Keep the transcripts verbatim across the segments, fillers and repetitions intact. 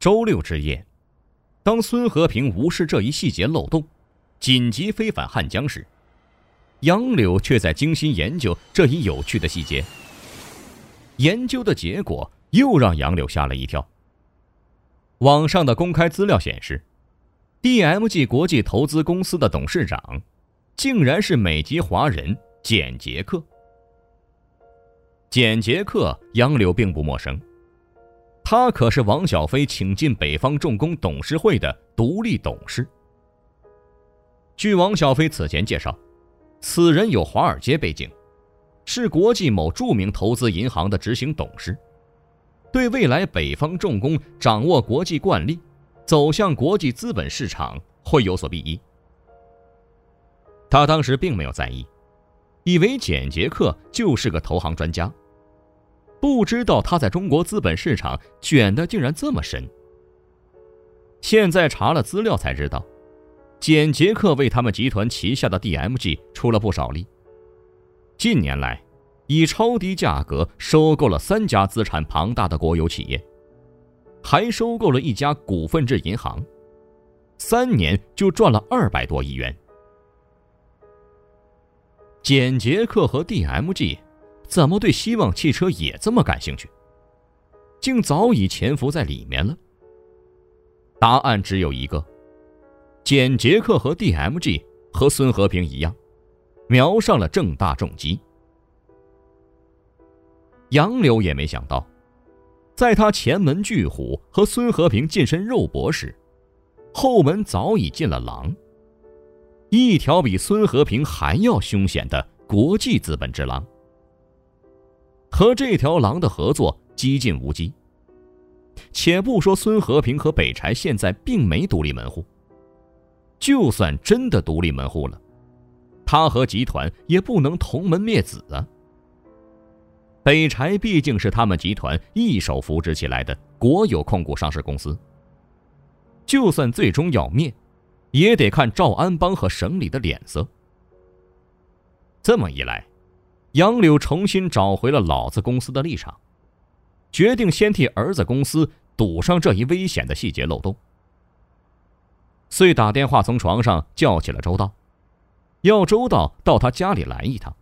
周六之夜，当孙和平无视这一细节漏洞，紧急飞返汉江时，杨柳却在精心研究这一有趣的细节。研究的结果又让杨柳吓了一跳。网上的公开资料显示， D M G 国际投资公司的董事长竟然是美籍华人简杰克。简杰克杨柳并不陌生，他可是王小飞请进北方重工董事会的独立董事。据王小飞此前介绍，此人有华尔街背景，是国际某著名投资银行的执行董事，对未来北方重工掌握国际惯例，走向国际资本市场会有所裨益。他当时并没有在意，以为简杰克就是个投行专家，不知道他在中国资本市场卷得竟然这么深。现在查了资料才知道，简杰克为他们集团旗下的 D M G 出了不少力，近年来以超低价格收购了三家资产庞大的国有企业，还收购了一家股份制银行，三年就赚了二百多亿元。简杰克和 D M G 怎么对希望汽车也这么感兴趣，竟早已潜伏在里面了？答案只有一个，简杰克和 D M G 和孙和平一样，瞄上了正大重击。杨柳也没想到，在他前门巨虎和孙和平近身肉搏时，后门早已进了狼，一条比孙和平还要凶险的国际资本之狼。和这条狼的合作几近无稽。且不说孙和平和北柴现在并没独立门户，就算真的独立门户了，他和集团也不能同门灭子啊。北柴毕竟是他们集团一手扶植起来的国有控股上市公司，就算最终要灭，也得看赵安邦和省里的脸色。这么一来，杨柳重新找回了老子公司的立场，决定先替儿子公司堵上这一危险的细节漏洞。遂打电话从床上叫起了周道，要周道到他家里来一趟。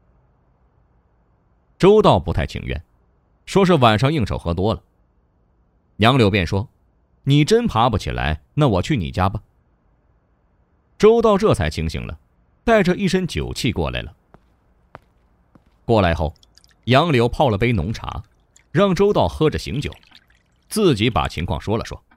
周道不太情愿，说是晚上应酬喝多了。杨柳便说：“你真爬不起来，那我去你家吧。”周道这才清醒了，带着一身酒气过来了。过来后，杨柳泡了杯浓茶，让周道喝着醒酒，自己把情况说了说。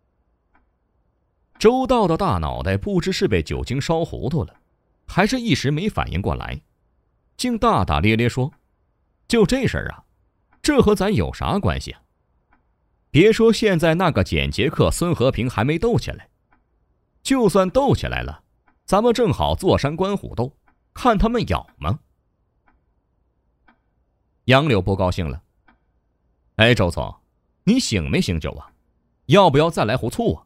周道的大脑袋不知是被酒精烧糊涂了，还是一时没反应过来，竟大大咧咧说：“就这事儿啊，这和咱有啥关系啊？别说现在那个简杰克孙和平还没斗起来，就算斗起来了，咱们正好坐山观虎斗，看他们咬吗？”杨柳不高兴了：“哎，周总，你醒没醒酒啊？要不要再来壶醋啊？”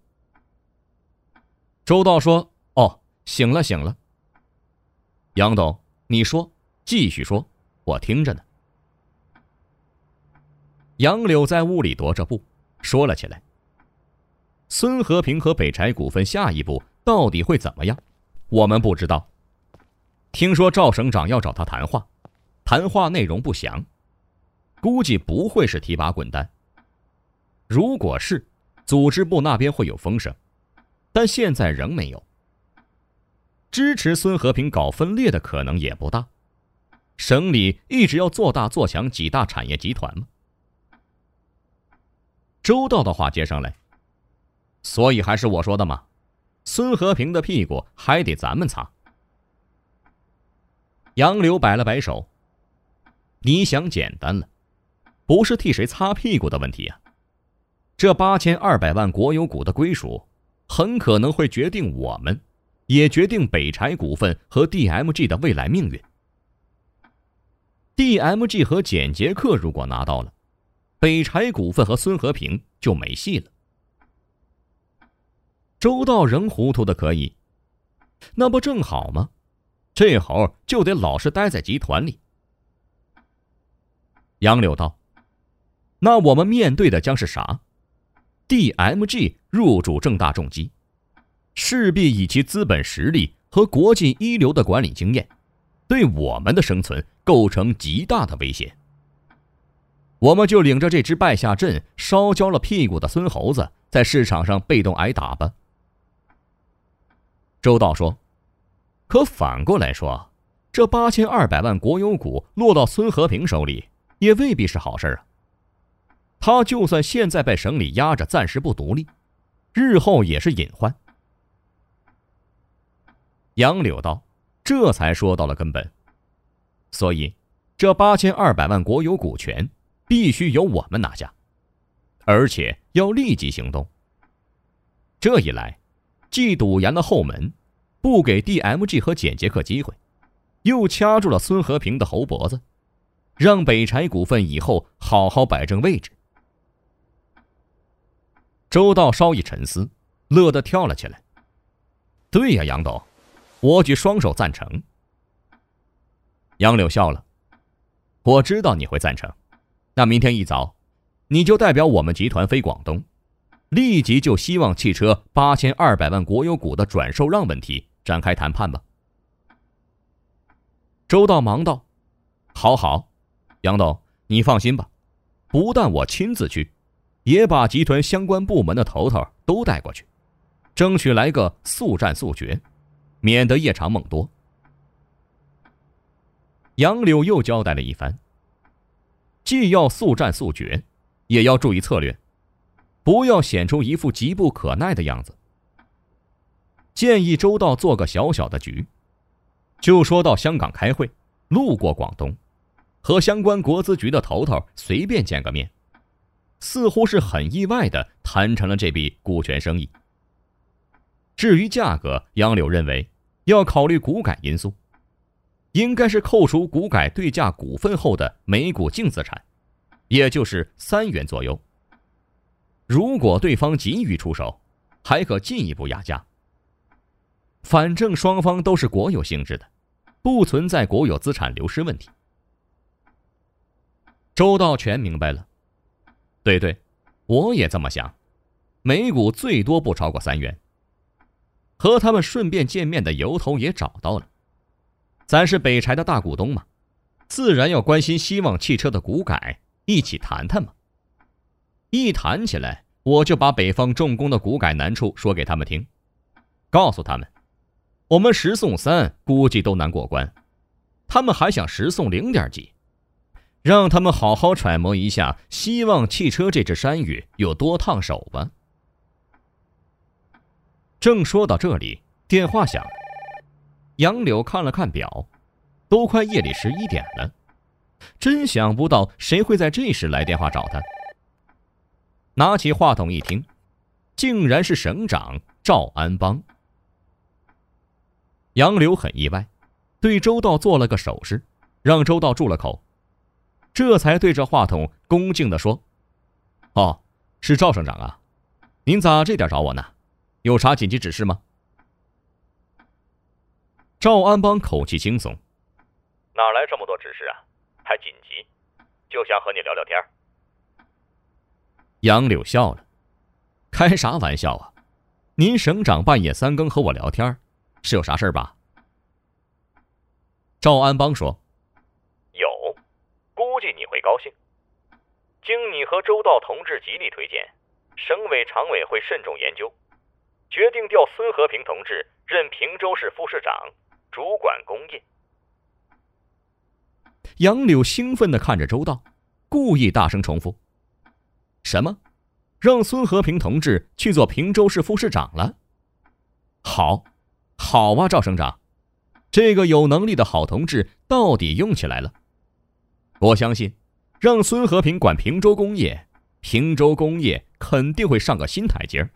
周道说：“哦，醒了醒了。”杨董，你说，继续说，我听着呢。杨柳在屋里踱着步，说了起来：“孙和平和北柴股份下一步到底会怎么样，我们不知道。听说赵省长要找他谈话，谈话内容不详，估计不会是提拔滚蛋。如果是，组织部那边会有风声，但现在仍没有。支持孙和平搞分裂的可能也不大。省里一直要做大做强几大产业集团吗？”周道的话接上来：“所以还是我说的嘛，孙和平的屁股还得咱们擦。”杨柳摆了摆手：“你想简单了，不是替谁擦屁股的问题啊。这八千二百万国有股的归属，很可能会决定我们，也决定北柴股份和 D M G 的未来命运。D M G 和简杰克如果拿到了，北柴股份和孙和平就没戏了。”周道仍糊涂的可以，那不正好吗？这猴就得老实待在集团里。杨柳道：“那我们面对的将是啥？ D M G 入主正大重机，势必以其资本实力和国际一流的管理经验，对我们的生存构成极大的威胁。我们就领着这只败下阵、烧焦了屁股的孙猴子，在市场上被动挨打吧。周道说，可反过来说，这八千二百万国有股落到孙和平手里，也未必是好事啊。他就算现在被省里压着，暂时不独立，日后也是隐患。杨柳道，这才说到了根本。所以，这八千二百万国有股权必须由我们拿下，而且要立即行动。这一来，既堵严了后门，不给 D M G 和简洁克机会，又掐住了孙和平的喉脖子，让北柴股份以后好好摆正位置。周道稍一沉思，乐得跳了起来。对呀，杨董，我举双手赞成。杨柳笑了，我知道你会赞成，那明天一早，你就代表我们集团飞广东，立即就希望汽车八千二百万国有股的转受让问题展开谈判吧。周道忙道，好好，杨董，你放心吧，不但我亲自去，也把集团相关部门的头头都带过去，争取来个速战速决，免得夜长梦多。杨柳又交代了一番，既要速战速决，也要注意策略，不要显出一副急不可耐的样子。建议周道做个小小的局，就说到香港开会，路过广东，和相关国资局的头头随便见个面，似乎是很意外地谈成了这笔股权生意。至于价格，杨柳认为要考虑股改因素，应该是扣除股改对价股份后的每股净资产，也就是三元左右。如果对方急于出手，还可进一步压价。反正双方都是国有性质的，不存在国有资产流失问题。周道全明白了。对对，我也这么想，每股最多不超过三元。和他们顺便见面的由头也找到了，咱是北柴的大股东嘛，自然要关心希望汽车的股改，一起谈谈嘛。一谈起来，我就把北方重工的股改难处说给他们听，告诉他们，我们十送三估计都难过关，他们还想十送零点几，让他们好好揣摩一下希望汽车这只山芋有多烫手吧。正说到这里，电话响了。杨柳看了看表，都快夜里十一点了，真想不到谁会在这时来电话找他。拿起话筒一听，竟然是省长赵安邦。杨柳很意外，对周道做了个手势，让周道住了口，这才对着话筒恭敬地说，哦，是赵省长啊，您咋这点找我呢？有啥紧急指示吗？赵安邦口气轻松， 哪来这么多指示啊？还紧急，就想和你聊聊天。 杨柳笑了，开啥玩笑啊？您省长半夜三更和我聊天，是有啥事吧？赵安邦说， 有，估计你会高兴。经你和周道同志极力推荐，省委常委会慎重研究，决定调孙和平同志任平州市副市长，主管工业。 杨柳兴奋地看着周道，故意大声重复，什么？让孙和平同志去做平州市副市长了？好，好啊，赵省长，这个有能力的好同志到底用起来了。我相信，让孙和平管平州工业，平州工业肯定会上个新台阶。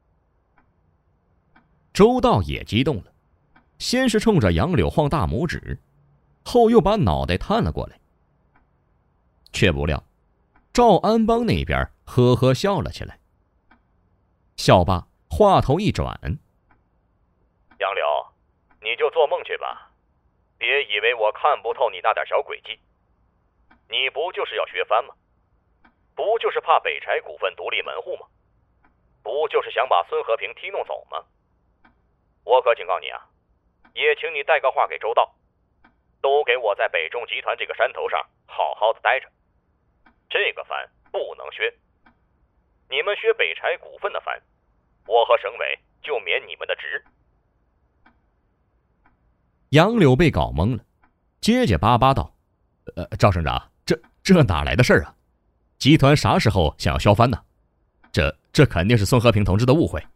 周道也激动了，先是冲着杨柳晃大拇指，后又把脑袋探了过来。却不料赵安邦那边呵呵笑了起来。笑罢，话头一转， 杨柳，你就做梦去吧，别以为我看不透你那点小诡计。你不就是要学翻吗？不就是怕北柴股份独立门户吗？ 不就是想把孙和平踢弄走吗？我可警告你啊，也请你带个话给周道，都给我在北重集团这个山头上好好的待着。这个番不能削，你们削北柴股份的番，我和省委就免你们的职。 杨柳被搞懵了，结结巴巴道：“呃，赵省长，这这哪来的事儿啊？集团啥时候想要削藩呢？这这肯定是孙和平同志的误会。”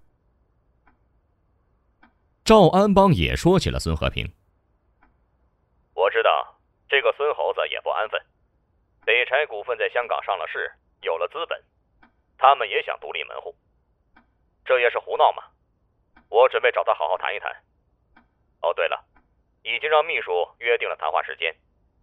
赵安邦也说起了孙和平。 我知道这个孙猴子也不安分，北柴股份在香港上了市，有了资本，他们也想独立门户，这也是胡闹嘛。我准备找他好好谈一谈。哦，对了，已经让秘书约定了谈话时间。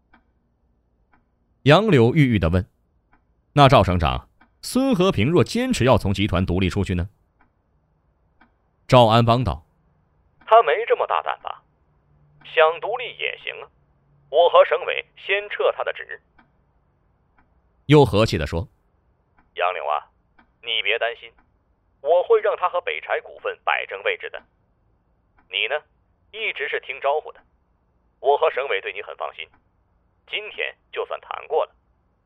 杨柳郁郁地问：“那赵省长，孙和平若坚持要从集团独立出去呢？”赵安邦道：“ 他没这么大胆吧？想独立也行啊，我和省委先撤他的职。” 又和气地说：“ 杨柳啊，你别担心，我会让他和北柴股份摆正位置的。你呢，一直是听招呼的，我和省委对你很放心，今天就算谈过了。”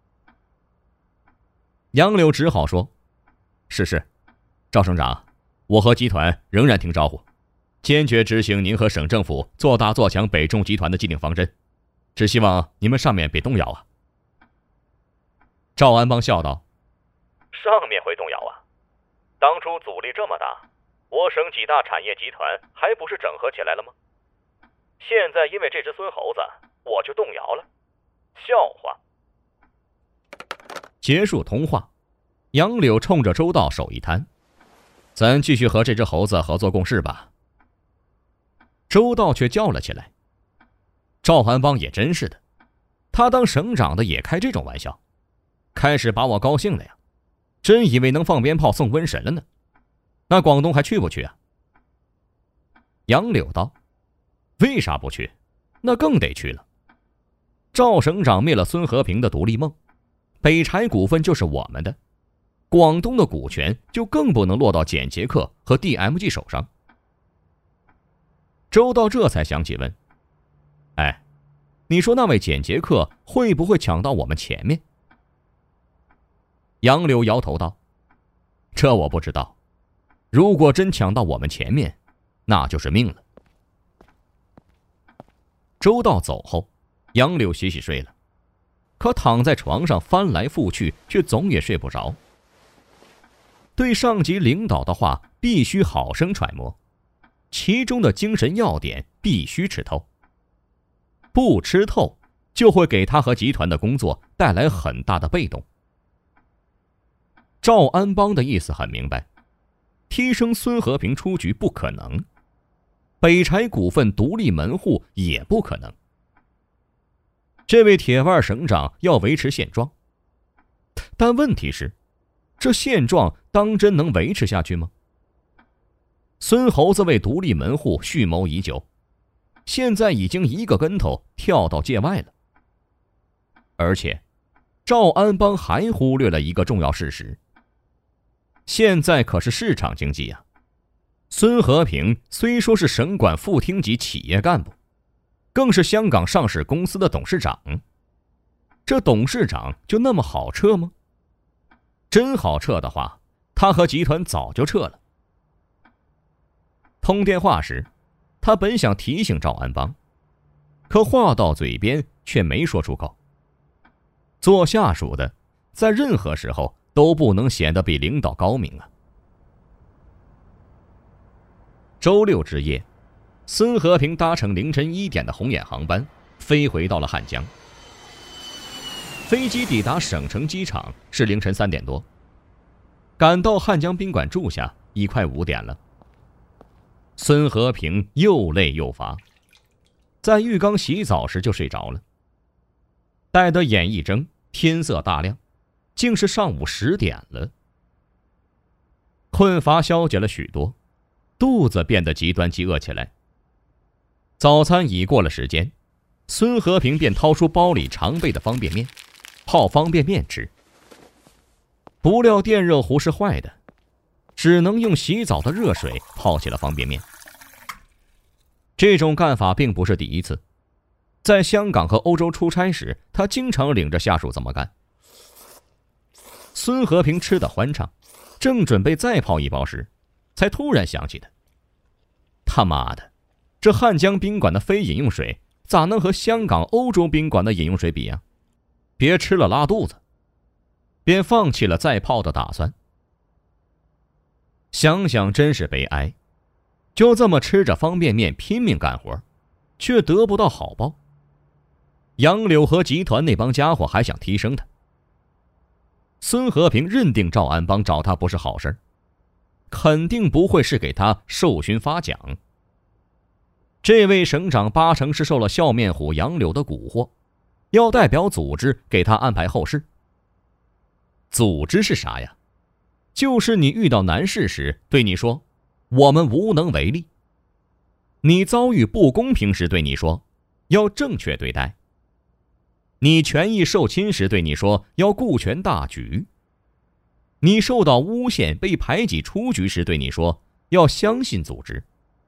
杨柳只好说：“是是，赵省长，我和集团仍然听招呼，坚决执行您和省政府做大做强北重集团的既定方针，只希望你们上面别动摇啊。”赵安邦笑道：“ 上面会动摇啊？当初阻力这么大，我省几大产业集团还不是整合起来了吗？现在因为这只孙猴子，我就动摇了？笑话！” 结束通话，杨柳冲着周道手一摊：“咱继续和这只猴子合作共事吧。”周道却叫了起来：“赵安邦也真是的，他当省长的也开这种玩笑，开始把我高兴了呀，真以为能放鞭炮送瘟神了呢。那广东还去不去啊？”杨柳道：“为啥不去？那更得去了。赵省长灭了孙和平的独立梦，北柴股份就是我们的，广东的股权就更不能落到简杰克和 D M G 手上。”周道这才想起问：“哎，你说那位简杰克会不会抢到我们前面？”杨柳摇头道：“这我不知道，如果真抢到我们前面，那就是命了。”周道走后，杨柳洗洗睡了，可躺在床上翻来覆去，却总也睡不着。对上级领导的话必须好生揣摩，其中的精神要点必须吃透，不吃透就会给他和集团的工作带来很大的被动。赵安邦的意思很明白，踢升孙和平出局不可能，北柴股份独立门户也不可能。这位铁腕省长要维持现状，但问题是，这现状当真能维持下去吗？孙猴子为独立门户蓄谋已久，现在已经一个跟头跳到界外了。而且赵安邦还忽略了一个重要事实，现在可是市场经济啊！孙和平虽说是省管副厅级企业干部，更是香港上市公司的董事长，这董事长就那么好撤吗？真好撤的话，他和集团早就撤了。通电话时，他本想提醒赵安邦，可话到嘴边却没说出口。做下属的，在任何时候都不能显得比领导高明啊。周六之夜，孙和平搭乘凌晨一点的红眼航班飞回到了汉江。飞机抵达省城机场是凌晨三点多，赶到汉江宾馆住下已快五点了。孙和平又累又乏，在浴缸洗澡时就睡着了。待得眼一睁，天色大亮，竟是上午十点了。困乏消解了许多，肚子变得极端饥饿起来。早餐已过了时间，孙和平便掏出包里常备的方便面，泡方便面吃。不料电热壶是坏的， 只能用洗澡的热水泡起了方便面。这种干法并不是第一次，在香港和欧洲出差时，他经常领着下属这么干。孙和平吃得欢畅，正准备再泡一包时，才突然想起的，他妈的，这汉江宾馆的非饮用水咋能和香港、欧洲宾馆的饮用水比呀？别吃了拉肚子，便放弃了再泡的打算。想想真是悲哀，就这么吃着方便面拼命干活，却得不到好报。杨柳河集团那帮家伙还想提升他。孙和平认定赵安邦找他不是好事，肯定不会是给他授勋发奖。这位省长八成是受了笑面虎杨柳的蛊惑，要代表组织给他安排后事。组织是啥呀？就是你遇到难事时对你说我们无能为力，你遭遇不公平时对你说要正确对待，你权益受侵时对你说要顾全大局，你受到诬陷被排挤出局时对你说要相信组织。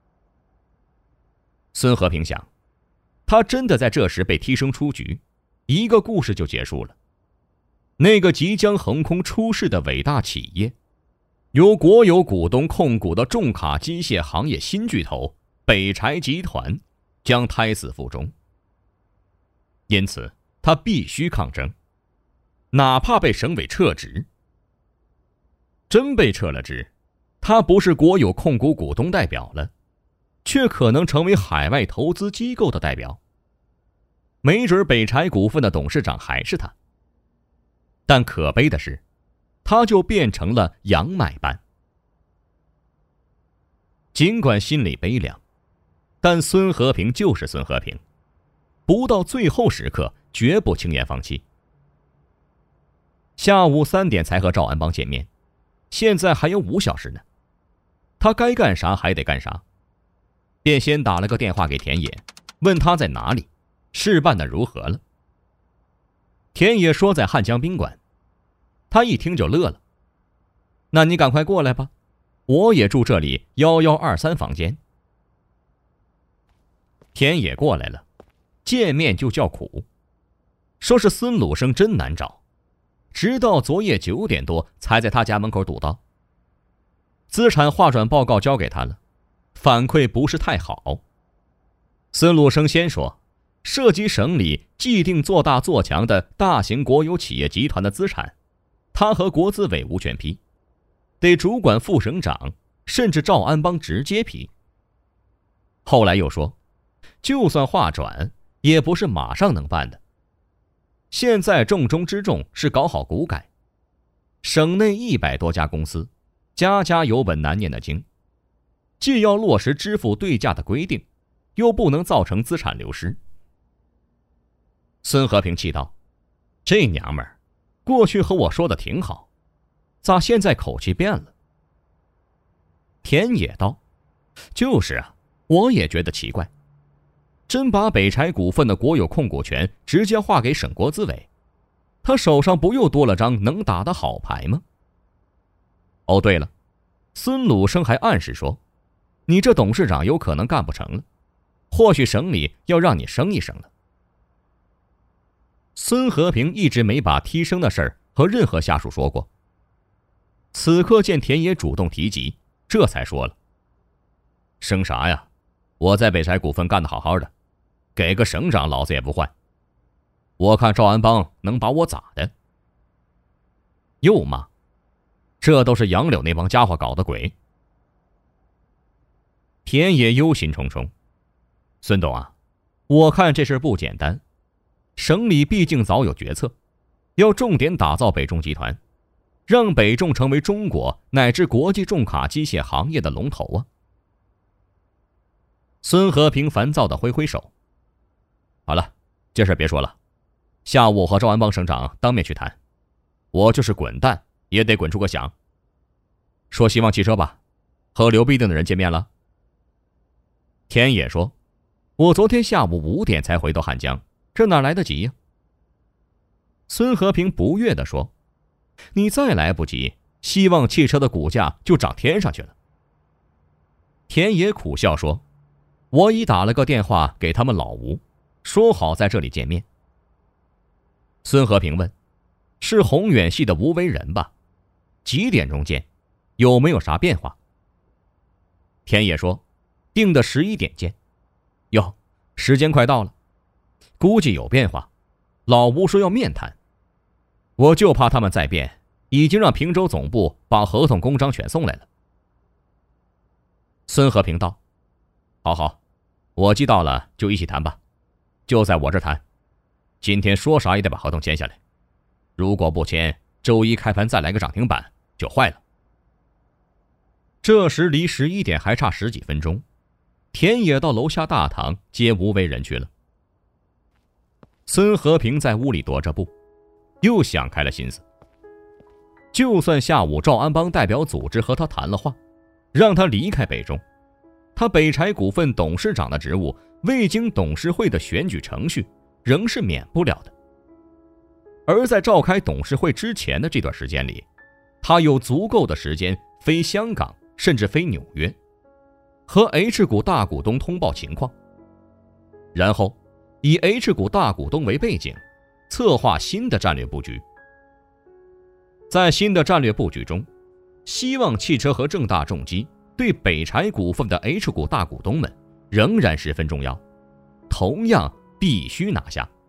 孙和平想，他真的在这时被踢升出局，一个故事就结束了。那个即将横空出世的伟大企业，由国有股东控股的重卡机械行业新巨头北柴集团将胎死腹中。因此他必须抗争，哪怕被省委撤职。真被撤了职，他不是国有控股股东代表了，却可能成为海外投资机构的代表。没准北柴股份的董事长还是他。但可悲的是，他就变成了杨买办。尽管心里悲凉，但孙和平就是孙和平，不到最后时刻绝不轻言放弃。下午三点才和赵安邦见面，现在还有五小时呢，他该干啥还得干啥，便先打了个电话给田野，问他在哪里，事办得如何了。田野说在汉江宾馆，他一听就乐了。那你赶快过来吧，我也住这里一一二三房间。田野过来了，见面就叫苦，说是孙鲁生真难找，直到昨夜九点多才在他家门口堵到。资产划转报告交给他了，反馈不是太好。孙鲁生先说，涉及省里既定做大做强的大型国有企业集团的资产，他和国资委无权批，得主管副省长甚至赵安邦直接批。后来又说，就算划转也不是马上能办的，现在重中之重是搞好股改。省内一百多家公司，家家有本难念的经，既要落实支付对价的规定，又不能造成资产流失。孙和平气道，这娘们儿过去和我说的挺好，咋现在口气变了？田野道，就是啊，我也觉得奇怪，真把北柴股份的国有控股权直接划给省国资委，他手上不又多了张能打的好牌吗？哦对了，孙鲁生还暗示说，你这董事长有可能干不成了，或许省里要让你升一升了。孙和平一直没把提升的事儿和任何下属说过，此刻见田野主动提及，这才说了，升啥呀，我在北柴股份干得好好的，给个省长老子也不换，我看赵安邦能把我咋的？又骂，这都是杨柳那帮家伙搞的鬼。田野忧心忡忡，孙董啊，我看这事不简单，省里毕竟早有决策，要重点打造北重集团，让北重成为中国乃至国际重卡机械行业的龙头啊。孙和平烦躁地挥挥手，好了，这事别说了，下午我和赵安邦省长当面去谈，我就是滚蛋也得滚出个响。说希望汽车吧，和刘必定的人见面了。田野说，我昨天下午五点才回到汉江，这哪来得及呀？孙和平不悦地说，你再来不及， 希望汽车的股价就涨天上去了。田野苦笑说，我已打了个电话给他们老吴，说好在这里见面。孙和平问，是宏远系的吴为仁吧？几点钟见？有没有啥变化？田野说，定的十一点见。哟，时间快到了，估计有变化。老吴说要面谈，我就怕他们再变，已经让平州总部把合同公章全送来了。孙和平道，好好，我寄到了就一起谈吧，就在我这谈，今天说啥也得把合同签下来，如果不签，周一开盘再来个涨停板就坏了。这时离十一点还差十几分钟，田野到楼下大堂接吴为仁去了。孙和平在屋里踱着步，又想开了心思。就算下午赵安邦代表组织和他谈了话，让他离开北中，他北柴股份董事长的职务未经董事会的选举程序仍是免不了的。而在召开董事会之前的这段时间里，他有足够的时间飞香港甚至飞纽约，和 H 股大股东通报情况，然后以 H 股大股东为背景，策划新的战略布局。在新的战略布局中，希望汽车和正大重机对北柴股份的 H 股大股东们仍然十分重要，同样必须拿下。